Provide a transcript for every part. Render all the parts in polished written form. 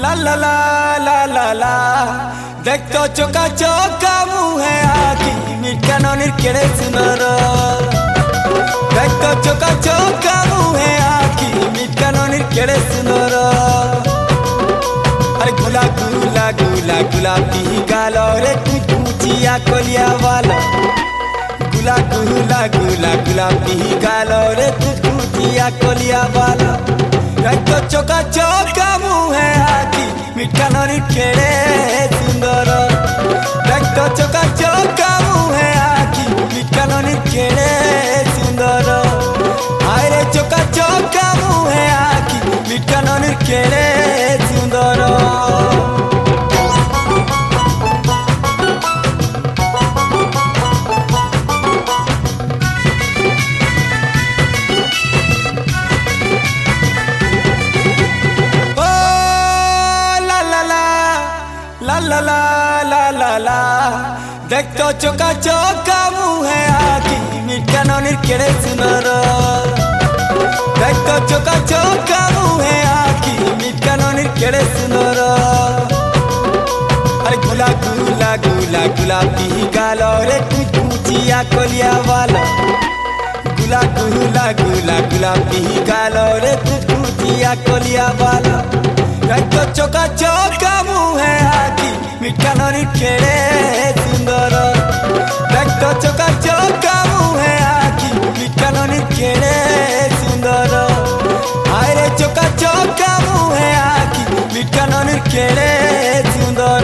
ला ला ला ला ला ला देख तो चोका चोका मुहे आखी मिठा ननिर केड़े सुनर देख तो चोका चोका मुहे आखी मिठा ननिर केड़े सुनर अरे गुला गुला गुला गुलाबी गालो रे कुचिया कोलिया वाला गुला गुला गुला गुलाबी गालो रे कुचिया कोलिया वाला रक्त चोका चोका मुहे आखी मिठा ननिर केड़े सुंदर रक्त चोका चोका मुहे आखी मिठा ननिर केड़े सुंदर हाय रे चोका चोका मुहे आखी मिठा ननिर केड़े सुंदर ला ला ला ला ला ला देख तो चोका चोका मुहे आखी मिठा ननिर केड़े सुनर देख तो चोका चोका मुहे आखी मिठा ननिर केड़े सुनर अरे गुला गुला गुला गुलाबी गालो रे कुचिया कोलिया वाला गुला गुला गुला गुलाबी गालो रे कुचिया कोलिया वाला रक्त चोका चोका मुहे आखी मिठा ननिर केड़े सुंदर रक्त चोका चोका मुहे आखी मिठा ननिर केड़े सुंदर हाय रे चोका चोका मुहे आखी मिठा ननिर केड़े सुंदर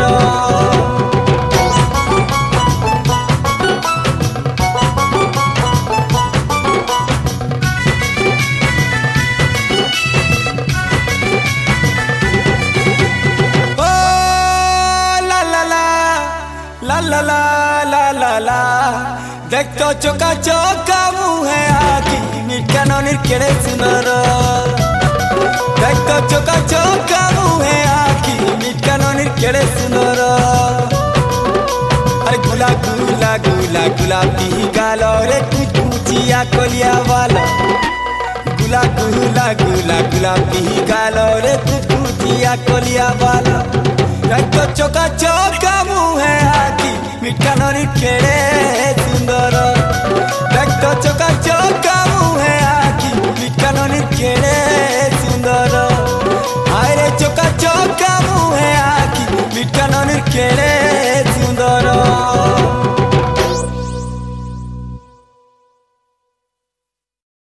ला ला ला ला ला ला देख तो चोका चोका मुहे आखी मिठा ननिर केड़े सुनर देख तो चोका चोका मुहे आखी मिठा ननिर केड़े सुनर अरे गुला गुला गुला गुलाबी गालो रे कुचिया कोलिया वाला गुला गुला गुला गुलाबी गालो रे कुचिया कोलिया वाला रक्त चोका चोका मुहे आखी मिठा ननिर केड़े सुंदर रक्त चोका चोका मुहे आखी मिठा ननिर केड़े सुंदर हाय रे चोका